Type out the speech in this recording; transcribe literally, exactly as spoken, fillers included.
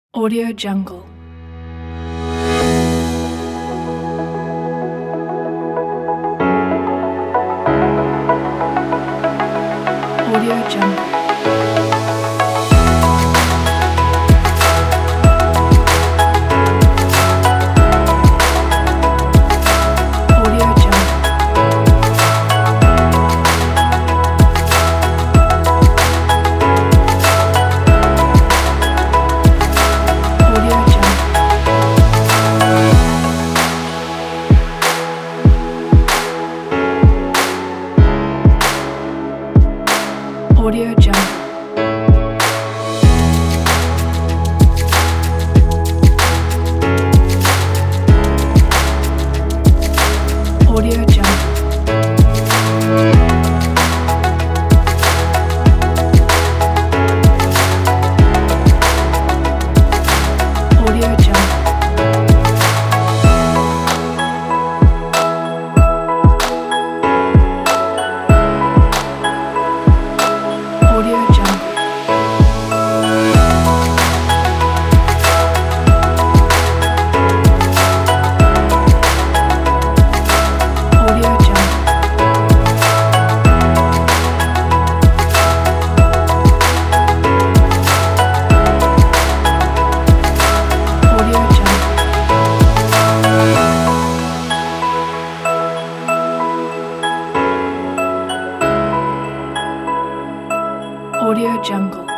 Audio Jungle. Audio Jungle. Audio Jungle. Audio Jungle. Audio Jungle. Audio Jungle. Audio Jungle. Audio Jungle. Audio Jungle. Audio Jungle. Audio Jungle.